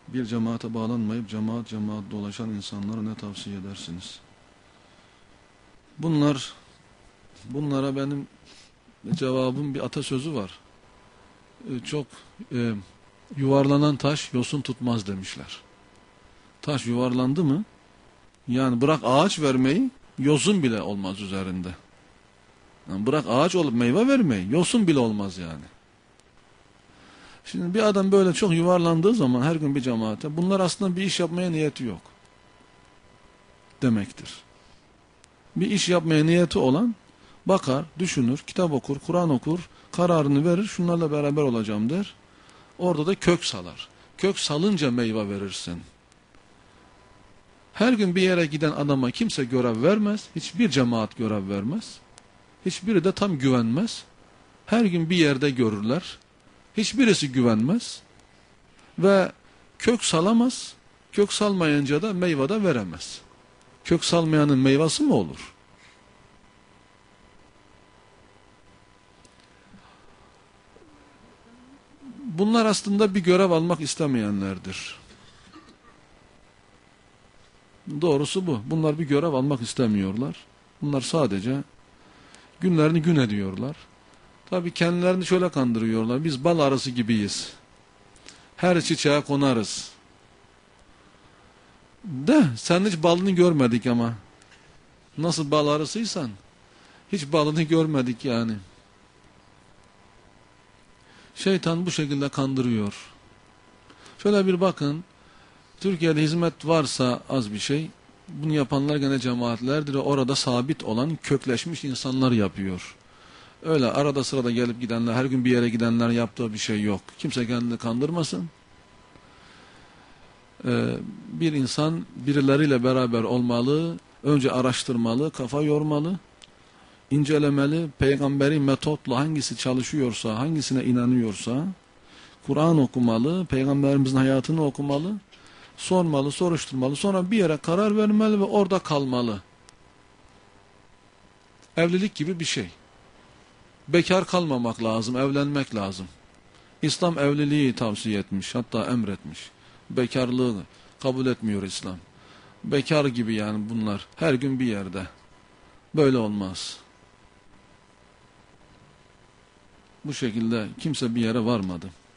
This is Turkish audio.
bir cemaate bağlanmayıp cemaat dolaşan insanlara ne tavsiye edersiniz? Bunlara benim cevabım, bir atasözü var. Çok yuvarlanan taş yosun tutmaz demişler. Taş yuvarlandı mı, yani bırak ağaç vermeyi, yosun bile olmaz üzerinde. Yani bırak ağaç olup meyve vermeyi, yosun bile olmaz yani. Şimdi bir adam böyle çok yuvarlandığı zaman her gün bir cemaate, bunlar aslında bir iş yapmaya niyeti yok demektir. Bir iş yapmaya niyeti olan bakar, düşünür, kitap okur, Kur'an okur, kararını verir, şunlarla beraber olacağım der. Orada da kök salar. Kök salınca meyve verirsin. Her gün bir yere giden adama kimse görev vermez, hiçbir cemaat görev vermez. Hiçbiri de tam güvenmez. Her gün bir yerde görürler. Hiçbirisi güvenmez. Ve kök salamaz. Kök salmayınca da meyve de veremez. Kök salmayanın meyvesi mi olur? Bunlar aslında bir görev almak istemeyenlerdir. Doğrusu bu. Bunlar bir görev almak istemiyorlar. Bunlar sadece günlerini gün ediyorlar. Tabii kendilerini şöyle kandırıyorlar. Biz bal arısı gibiyiz. Her çiçeğe konarız. Sen hiç balını görmedik ama. Nasıl bal arısıysan hiç balını görmedik yani. Şeytan bu şekilde kandırıyor. Şöyle bir bakın. Türkiye'de hizmet varsa az bir şey. Bunu yapanlar gene cemaatlerdir. Orada sabit olan, kökleşmiş insanlar yapıyor. Öyle arada sırada gelip gidenler, her gün bir yere gidenler yaptığı bir şey yok. Kimse kendini kandırmasın. Bir insan birileriyle beraber olmalı, önce araştırmalı, kafa yormalı, incelemeli, peygamberi metotla hangisi çalışıyorsa, hangisine inanıyorsa, Kur'an okumalı, peygamberimizin hayatını okumalı, sormalı, soruşturmalı, sonra bir yere karar vermeli ve orada kalmalı. Evlilik gibi bir şey. Bekar kalmamak lazım, evlenmek lazım. İslam evliliği tavsiye etmiş, hatta emretmiş. Bekarlığı kabul etmiyor İslam. Bekar gibi yani bunlar. Her gün bir yerde. Böyle olmaz. Bu şekilde kimse bir yere varmadı.